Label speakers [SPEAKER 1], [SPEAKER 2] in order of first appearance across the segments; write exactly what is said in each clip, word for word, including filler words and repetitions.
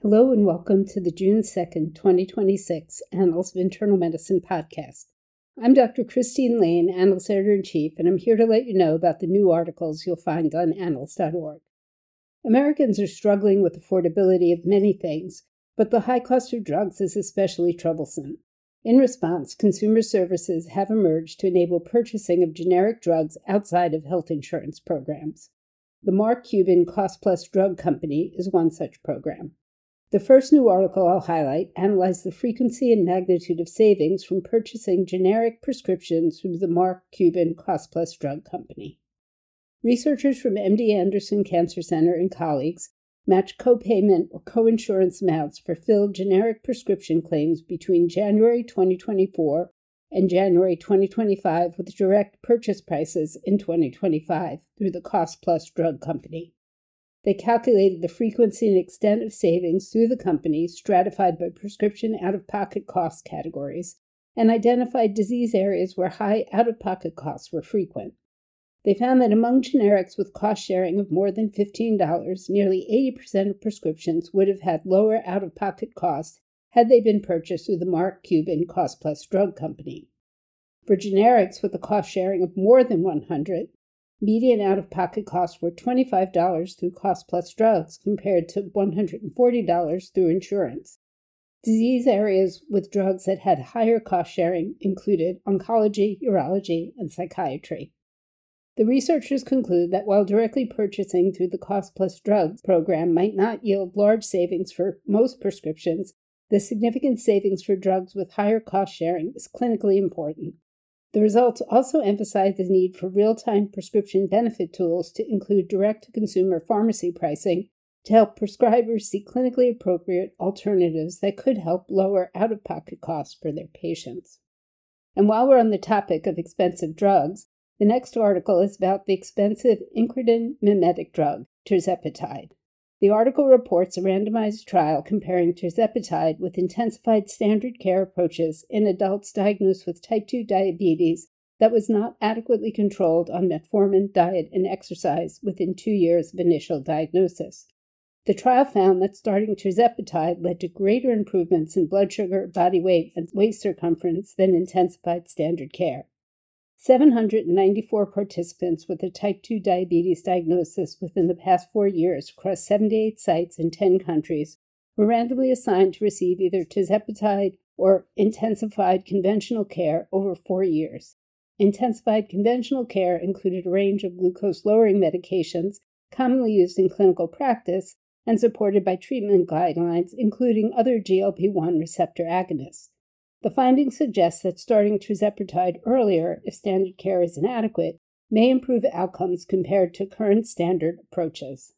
[SPEAKER 1] Hello and welcome to the June second, twenty twenty-six Annals of Internal Medicine podcast. I'm Doctor Christine Lane, Annals Editor-in-Chief, and I'm here to let you know about the new articles you'll find on annals dot org. Americans are struggling with affordability of many things, but the high cost of drugs is especially troublesome. In response, consumer services have emerged to enable purchasing of generic drugs outside of health insurance programs. The Mark Cuban Cost Plus Drug Company is one such program. The first new article I'll highlight analyzed the frequency and magnitude of savings from purchasing generic prescriptions through the Mark Cuban Cost Plus Drug Company. Researchers from M D Anderson Cancer Center and colleagues matched copayment or coinsurance amounts for filled generic prescription claims between January twenty twenty-four and January twenty twenty-five with direct purchase prices in twenty twenty-five through the Cost Plus Drug Company. They calculated the frequency and extent of savings through the company stratified by prescription out-of-pocket cost categories and identified disease areas where high out-of-pocket costs were frequent. They found that among generics with cost sharing of more than fifteen dollars, nearly eighty percent of prescriptions would have had lower out-of-pocket costs had they been purchased through the Mark Cuban Cost Plus Drug Company. For generics with a cost sharing of more than one hundred dollars, median out-of-pocket costs were twenty-five dollars through Cost Plus Drugs compared to one hundred forty dollars through insurance. Disease areas with drugs that had higher cost sharing included oncology, urology, and psychiatry. The researchers conclude that while directly purchasing through the Cost Plus Drugs program might not yield large savings for most prescriptions, the significant savings for drugs with higher cost sharing is clinically important. The results also emphasize the need for real-time prescription benefit tools to include direct-to-consumer pharmacy pricing to help prescribers see clinically appropriate alternatives that could help lower out-of-pocket costs for their patients. And while we're on the topic of expensive drugs, the next article is about the expensive incretin mimetic drug, tirzepatide. The article reports a randomized trial comparing tirzepatide with intensified standard care approaches in adults diagnosed with type two diabetes that was not adequately controlled on metformin, diet, and exercise within two years of initial diagnosis. The trial found that starting tirzepatide led to greater improvements in blood sugar, body weight, and waist circumference than intensified standard care. seven hundred ninety-four participants with a type two diabetes diagnosis within the past four years across seventy-eight sites in ten countries were randomly assigned to receive either tirzepatide or intensified conventional care over four years. Intensified conventional care included a range of glucose-lowering medications commonly used in clinical practice and supported by treatment guidelines, including other G L P one receptor agonists. The findings suggest that starting tirzepatide earlier, if standard care is inadequate, may improve outcomes compared to current standard approaches.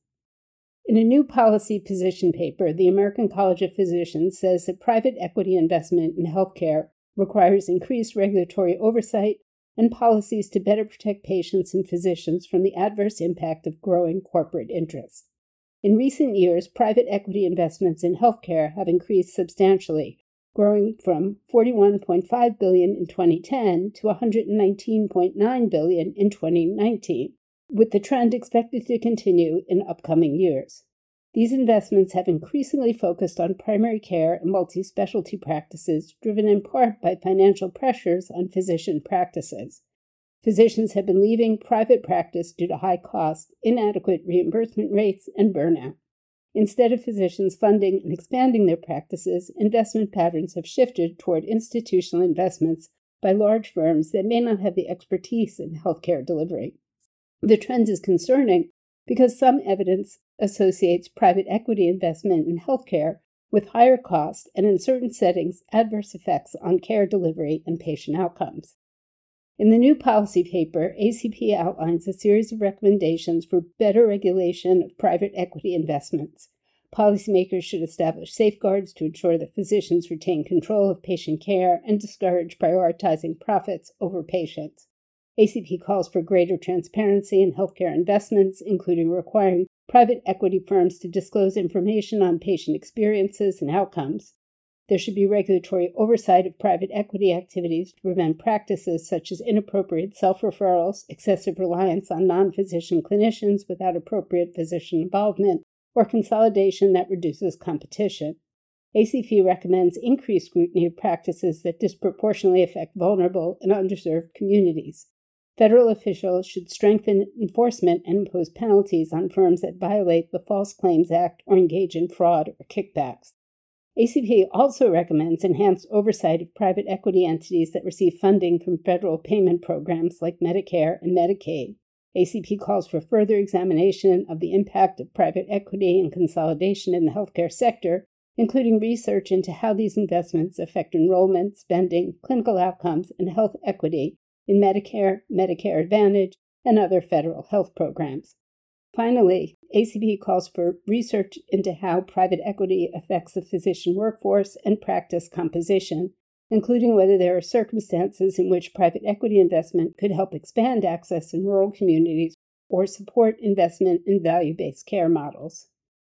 [SPEAKER 1] In a new policy position paper, the American College of Physicians says that private equity investment in healthcare requires increased regulatory oversight and policies to better protect patients and physicians from the adverse impact of growing corporate interests. In recent years, private equity investments in healthcare have increased substantially, growing from forty-one point five billion dollars in twenty ten to one hundred nineteen point nine billion dollars in twenty nineteen, with the trend expected to continue in upcoming years. These investments have increasingly focused on primary care and multi-specialty practices, driven in part by financial pressures on physician practices. Physicians have been leaving private practice due to high costs, inadequate reimbursement rates, and burnout. Instead of physicians funding and expanding their practices, investment patterns have shifted toward institutional investments by large firms that may not have the expertise in healthcare delivery. The trend is concerning because some evidence associates private equity investment in healthcare with higher costs and, in certain settings, adverse effects on care delivery and patient outcomes. In the new policy paper, A C P outlines a series of recommendations for better regulation of private equity investments. Policymakers should establish safeguards to ensure that physicians retain control of patient care and discourage prioritizing profits over patients. A C P calls for greater transparency in healthcare investments, including requiring private equity firms to disclose information on patient experiences and outcomes. There should be regulatory oversight of private equity activities to prevent practices such as inappropriate self-referrals, excessive reliance on non-physician clinicians without appropriate physician involvement, or consolidation that reduces competition. A C P recommends increased scrutiny of practices that disproportionately affect vulnerable and underserved communities. Federal officials should strengthen enforcement and impose penalties on firms that violate the False Claims Act or engage in fraud or kickbacks. A C P also recommends enhanced oversight of private equity entities that receive funding from federal payment programs like Medicare and Medicaid. A C P calls for further examination of the impact of private equity and consolidation in the healthcare sector, including research into how these investments affect enrollment, spending, clinical outcomes, and health equity in Medicare, Medicare Advantage, and other federal health programs. Finally, A C P calls for research into how private equity affects the physician workforce and practice composition, including whether there are circumstances in which private equity investment could help expand access in rural communities or support investment in value-based care models.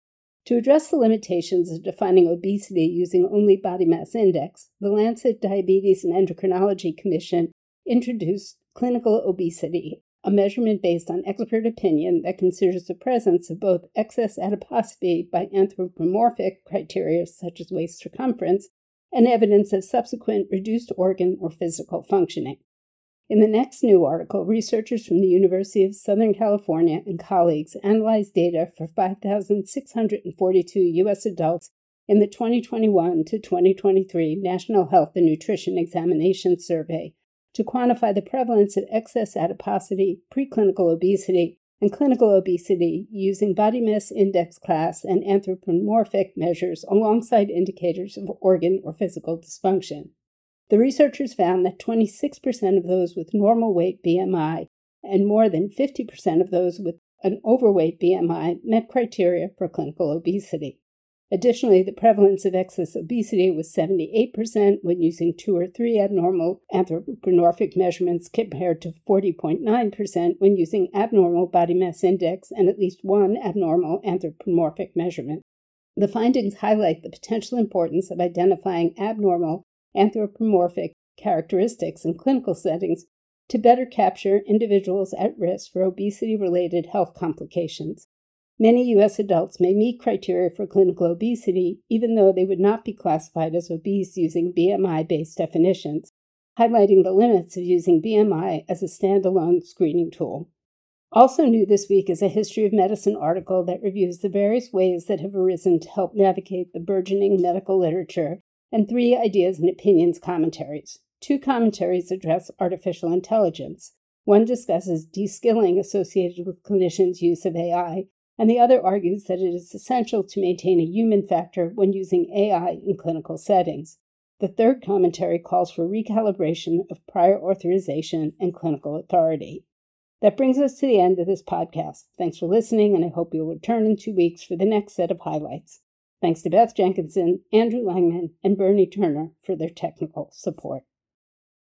[SPEAKER 1] To address the limitations of defining obesity using only body mass index, the Lancet Diabetes and Endocrinology Commission introduced clinical obesity, a measurement based on expert opinion that considers the presence of both excess adiposity by anthropomorphic criteria such as waist circumference and evidence of subsequent reduced organ or physical functioning. In the next new article, researchers from the University of Southern California and colleagues analyzed data for five thousand six hundred forty-two U S adults in the twenty twenty-one to twenty twenty-three National Health and Nutrition Examination Survey to quantify the prevalence of excess adiposity, preclinical obesity, and clinical obesity using body mass index class and anthropomorphic measures alongside indicators of organ or physical dysfunction. The researchers found that twenty-six percent of those with normal weight B M I and more than fifty percent of those with an overweight B M I met criteria for clinical obesity. Additionally, the prevalence of excess obesity was seventy-eight percent when using two or three abnormal anthropomorphic measurements compared to forty point nine percent when using abnormal body mass index and at least one abnormal anthropomorphic measurement. The findings highlight the potential importance of identifying abnormal anthropomorphic characteristics in clinical settings to better capture individuals at risk for obesity-related health complications. Many U S adults may meet criteria for clinical obesity, even though they would not be classified as obese using B M I-based definitions, highlighting the limits of using B M I as a standalone screening tool. Also new this week is a History of Medicine article that reviews the various ways that have arisen to help navigate the burgeoning medical literature, and three ideas and opinions commentaries. Two commentaries address artificial intelligence. One discusses de-skilling associated with clinicians' use of A I, and the other argues that it is essential to maintain a human factor when using A I in clinical settings. The third commentary calls for recalibration of prior authorization and clinical authority. That brings us to the end of this podcast. Thanks for listening, and I hope you'll return in two weeks for the next set of highlights. Thanks to Beth Jenkinson, Andrew Langman, and Bernie Turner for their technical support.